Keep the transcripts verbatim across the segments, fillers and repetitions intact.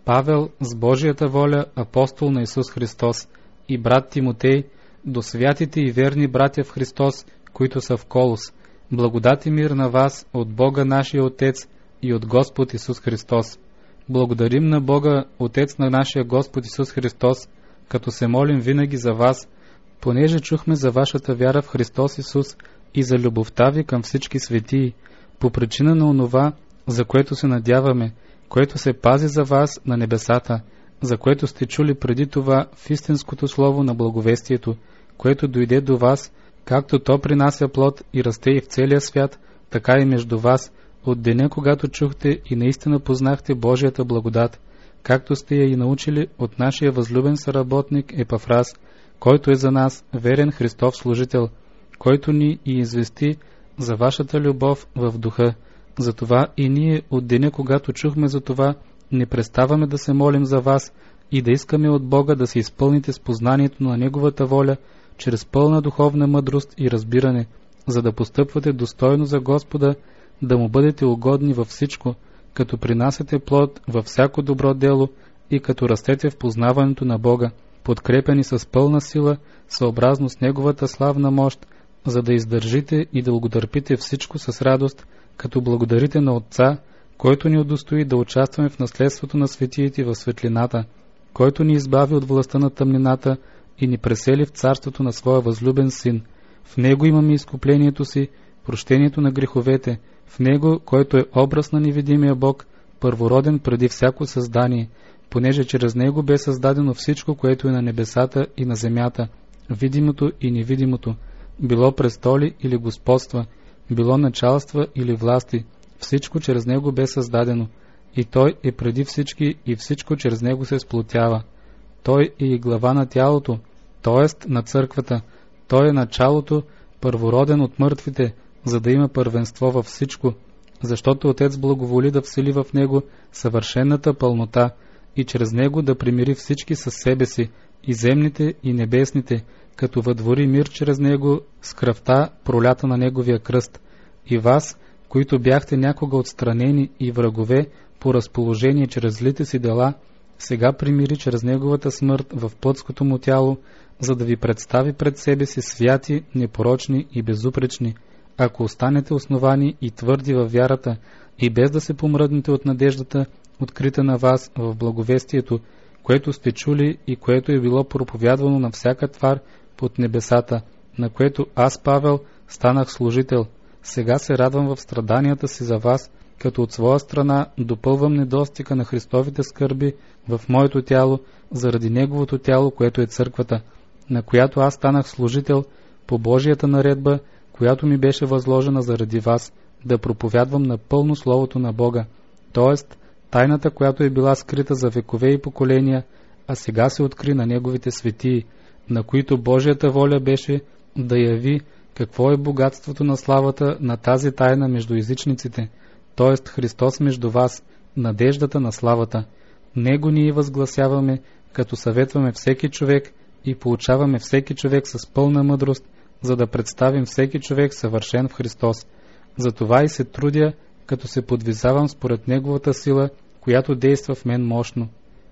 Павел, с Божията воля, апостол на Исус Христос, и брат Тимотей, до святите и верни братя в Христос, които са в Колос. Благодат и мир на вас от Бога нашия Отец и от Господ Исус Христос. Благодарим на Бога, Отец на нашия Господ Исус Христос, като се молим винаги за вас, понеже чухме за вашата вяра в Христос Исус и за любовта ви към всички светии, по причина на онова, за което се надяваме, което се пази за вас на небесата, за което сте чули преди това в истинското слово на благовестието, което дойде до вас, както то принася плод и расте и в целия свят, така и между вас, от деня, когато чухте и наистина познахте Божията благодат, както сте я и научили от нашия възлюбен съработник Епафрас, който е за нас верен Христов служител, който ни и извести за вашата любов в духа. Затова и ние от деня, когато чухме за това, не преставаме да се молим за вас и да искаме от Бога да се изпълните с познанието на Неговата воля, чрез пълна духовна мъдрост и разбиране, за да постъпвате достойно за Господа, да му бъдете угодни във всичко, като принасяте плод във всяко добро дело и като растете в познаването на Бога, подкрепени с пълна сила, съобразно с Неговата славна мощ, за да издържите и дълготърпите всичко с радост, като благодарите на Отца, който ни удостои да участваме в наследството на светиите в светлината, който ни избави от властта на тъмнината и ни пресели в царството на своя възлюбен Син. В Него имаме изкуплението си, прощението на греховете, в Него, който е образ на невидимия Бог, първороден преди всяко създание, понеже чрез Него бе създадено всичко, което е на небесата и на земята, видимото и невидимото, било престоли или господства, било началства или власти, всичко чрез Него бе създадено, и Той е преди всички и всичко чрез Него се сплотява. Той е и глава на тялото, т.е. на църквата. Той е началото, първороден от мъртвите, за да има първенство във всичко, защото Отец благоволи да всели в Него съвършената пълнота и чрез Него да примири всички със себе си, и земните, и небесните, като въдвори мир чрез Него с кръвта, пролята на Неговия кръст. И вас, които бяхте някога отстранени и врагове по разположение чрез злите си дела, сега примири чрез Неговата смърт в плътското му тяло, за да ви представи пред себе си святи, непорочни и безупречни, ако останете основани и твърди във вярата и без да се помръднете от надеждата, открита на вас в благовестието, което сте чули и което е било проповядвано на всяка твар под небесата, на което аз, Павел, станах служител. Сега се радвам в страданията си за вас, като от своя страна допълвам недостига на Христовите скърби в моето тяло, заради Неговото тяло, което е църквата, на която аз станах служител по Божията наредба, която ми беше възложена заради вас, да проповядвам напълно Словото на Бога, т.е. тайната, която е била скрита за векове и поколения, а сега се откри на Неговите светии, на които Божията воля беше да яви какво е богатството на славата на тази тайна между езичниците, т.е. Христос между вас, надеждата на славата. Него ние възгласяваме, като съветваме всеки човек и получаваме всеки човек с пълна мъдрост, за да представим всеки човек съвършен в Христос. Затова и се трудя, като се подвизавам според Неговата сила, която действа в мен мощно.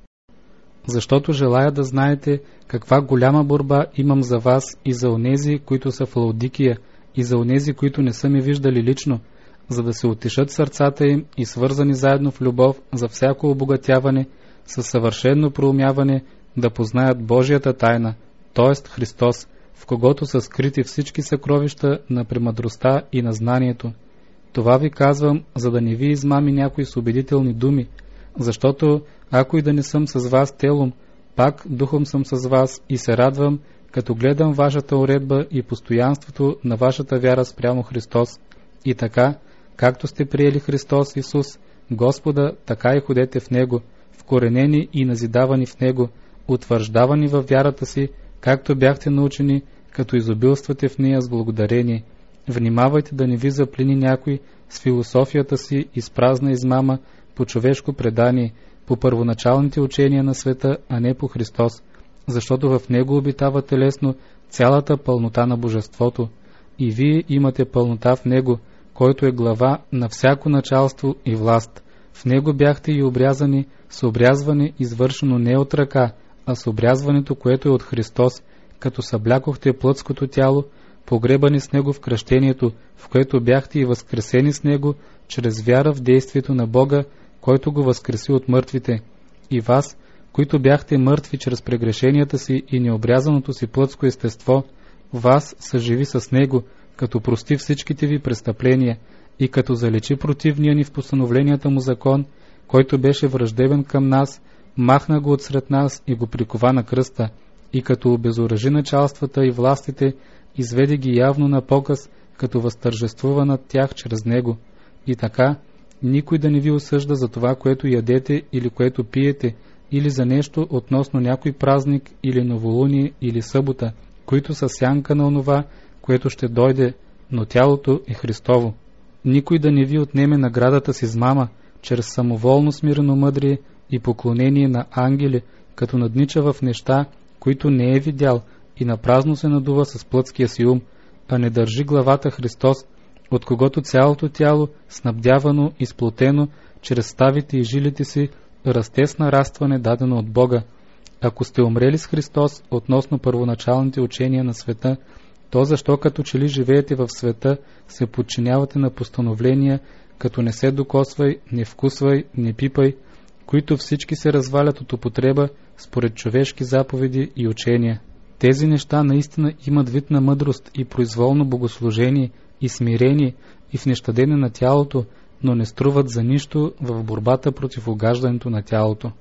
Защото желая да знаете каква голяма борба имам за вас и за онези, които са в Лаодикия, и за онези, които не са ми виждали лично, за да се утешат сърцата им и свързани заедно в любов за всяко обогатяване, със съвършено проумяване, да познаят Божията тайна, т.е. Христос, в когото са скрити всички съкровища на премъдростта и на знанието. Това ви казвам, за да не ви измами някои с убедителни думи, защото ако и да не съм с вас телом, пак духом съм с вас и се радвам, като гледам вашата уредба и постоянството на вашата вяра спрямо Христос. И така, както сте приели Христос Исус, Господа, така и ходете в Него, вкоренени и назидавани в Него, утвърждавани във вярата си, както бяхте научени, като изобилствате в нея с благодарение. Внимавайте да не ви заплени някой с философията си и с празна измама по човешко предание, по първоначалните учения на света, а не по Христос, защото в Него обитава телесно цялата пълнота на Божеството. И вие имате пълнота в Него, който е глава на всяко началство и власт. В него бяхте и обрязани с обрязване, извършено не от ръка, а с обрязването, което е от Христос, като съблякохте плътското тяло, погребани с него в кръщението, в което бяхте и възкресени с него, чрез вяра в действието на Бога, който го възкреси от мъртвите. И вас, които бяхте мъртви чрез прегрешенията си и необрязаното си плътско естество, вас съживи с него, като прости всичките ви престъпления и като заличи противния ни в постановленията му закон, който беше враждебен към нас, махна го отсред нас и го прикова на кръста, и като обезоръжи началствата и властите, изведе ги явно на показ, като възтържествува над тях чрез него. И така, никой да не ви осъжда за това, което ядете или което пиете, или за нещо относно някой празник, или новолуние, или събота, които са сянка на онова, което ще дойде, но тялото е Христово. Никой да не ви отнеме наградата си с мама, чрез самоволно смиреномъдрие и поклонение на ангели, като наднича в неща, които не е видял, и напразно се надува с плътския си ум, а не държи главата Христос, от когото цялото тяло, снабдявано и сплотено чрез ставите и жилите си, расте с нарастване, дадено от Бога. Ако сте умрели с Христос относно първоначалните учения на света, то защо като че ли живеете в света, се подчинявате на постановления, като не се докосвай, не вкусвай, не пипай, които всички се развалят от употреба според човешки заповеди и учения. Тези неща наистина имат вид на мъдрост и произволно богослужение и смирение и в нещадене на тялото, но не струват за нищо в борбата против угаждането на тялото.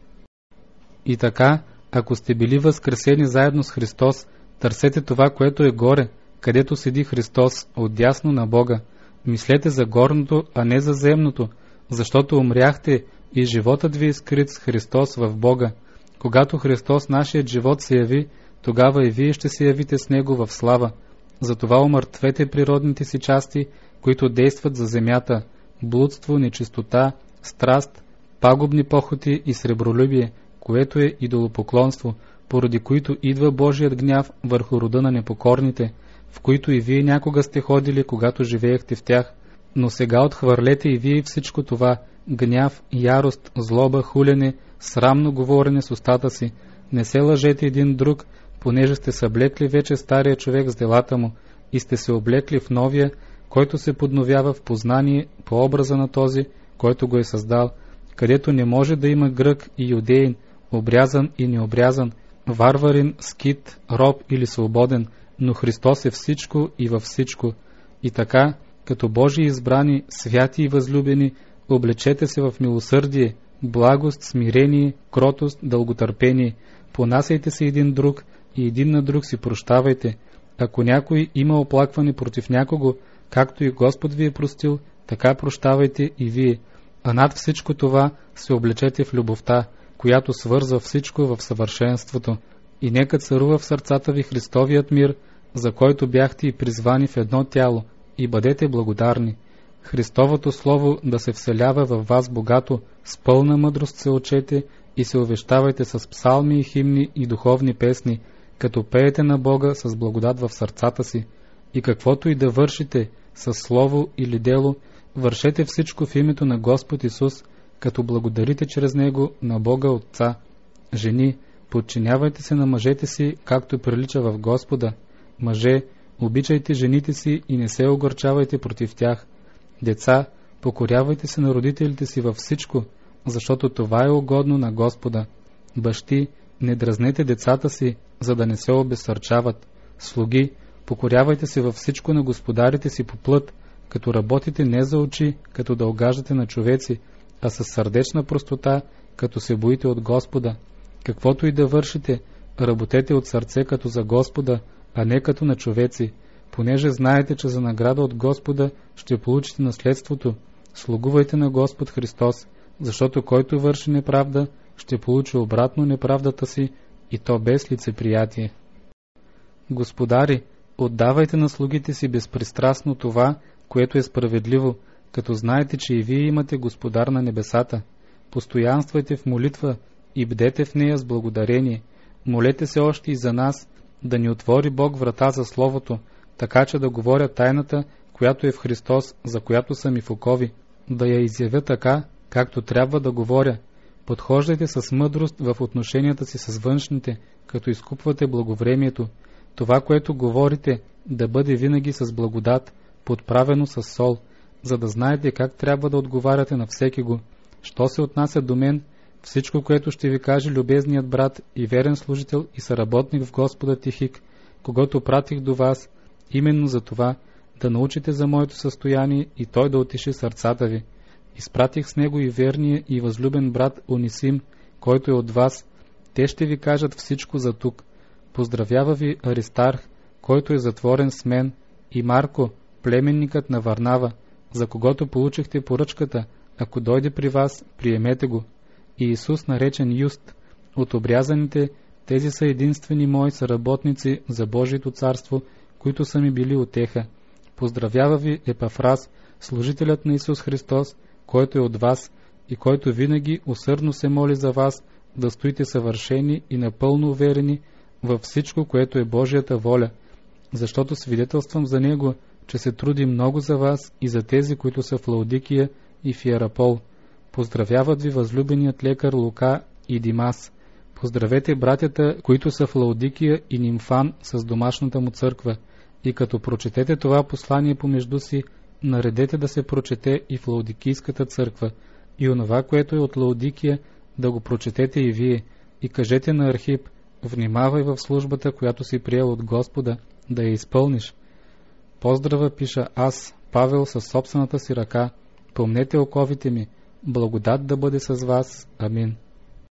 И така, ако сте били възкресени заедно с Христос, търсете това, което е горе, където седи Христос, отдясно на Бога. Мислете за горното, а не за земното, защото умряхте и животът ви е скрит с Христос в Бога. Когато Христос, нашият живот, се яви, тогава и вие ще се явите с Него в слава. Затова умъртвете природните си части, които действат за земята, блудство, нечистота, страст, пагубни похоти и сребролюбие, което е идолопоклонство, поради които идва Божият гняв върху рода на непокорните, в които и вие някога сте ходили, когато живеехте в тях. Но сега отхвърлете и вие всичко това, гняв, ярост, злоба, хулене, срамно говорене с устата си. Не се лъжете един друг, понеже сте съблекли вече стария човек с делата му и сте се облекли в новия, който се подновява в познание по образа на този, който го е създал, където не може да има грък и юдеин, обрязан и необрязан, варварин, скит, роб или свободен, но Христос е всичко и във всичко. И така, като Божии избрани, святи и възлюбени, облечете се в милосърдие, благост, смирение, кротост, дълготърпение, понасяйте се един друг и един на друг си прощавайте. Ако някой има оплакване против някого, както и Господ ви е простил, така прощавайте и вие. А над всичко това се облечете в любовта, която свързва всичко в съвършенството. И нека царува в сърцата ви Христовият мир, за който бяхте и призвани в едно тяло, и бъдете благодарни. Христовото Слово да се вселява във вас богато, с пълна мъдрост се учете и се увещавайте с псалми и химни и духовни песни, като пеете на Бога с благодат в сърцата си. И каквото и да вършите, с слово или дело, вършете всичко в името на Господ Исус, като благодарите чрез Него на Бога Отца. Жени, подчинявайте се на мъжете си, както прилича в Господа. Мъже, обичайте жените си и не се огорчавайте против тях. Деца, покорявайте се на родителите си във всичко, защото това е угодно на Господа. Бащи, не дразнете децата си, за да не се обезсърчават. Слуги, покорявайте се във всичко на господарите си по плът, като работите не за очи, като да угаждате на човеци, а със сърдечна простота, като се боите от Господа. Каквото и да вършите, работете от сърце като за Господа, а не като на човеци, понеже знаете, че за награда от Господа ще получите наследството. Слугувайте на Господ Христос, защото който върши неправда, ще получи обратно неправдата си, и то без лицеприятие. Господари, отдавайте на слугите си безпристрастно това, което е справедливо, като знаете, че и вие имате Господар на небесата. Постоянствайте в молитва и бдете в нея с благодарение. Молете се още и за нас, да ни отвори Бог врата за Словото, така че да говоря тайната, която е в Христос, за която са ми в окови, да я изявя така, както трябва да говоря. Подхождайте с мъдрост в отношенията си с външните, като изкупвате благовремието. Това, което говорите, да бъде винаги с благодат, подправено с сол, за да знаете как трябва да отговаряте на всеки го. Що се отнася до мен, всичко, което ще ви каже любезният брат и верен служител и съработник в Господа Тихик, когато пратих до вас, именно за това, да научите за моето състояние и той да утеши сърцата ви. Изпратих с него и верния и възлюбен брат Онисим, който е от вас. Те ще ви кажат всичко за тук. Поздравява ви Аристарх, който е затворен с мен, и Марко, племенникът на Варнава, за когото получихте поръчката. Ако дойде при вас, приемете го. И Исус, наречен Юст, от обрязаните, тези са единствени мои съработници за Божието царство, които са ми били утеха. Поздравява ви Епафрас, служителят на Исус Христос, който е от вас и който винаги усърдно се моли за вас, да стоите съвършени и напълно уверени във всичко, което е Божията воля, защото свидетелствам за него, че се труди много за вас и за тези, които са в Лаудикия и в Иерапол. Поздравяват ви възлюбеният лекар Лука и Димас. Поздравете братята, които са в Лаудикия и Нимфан с домашната му църква. И като прочетете това послание помежду си, наредете да се прочете и в Лаудикийската църква, и онова, което е от Лаудикия, да го прочетете и вие, и кажете на Архип: внимавай в службата, която си приел от Господа, да я изпълниш. Поздрава пиша аз, Павел, със собствената си ръка. Помнете оковите ми. Благодат да бъде с вас. Амин.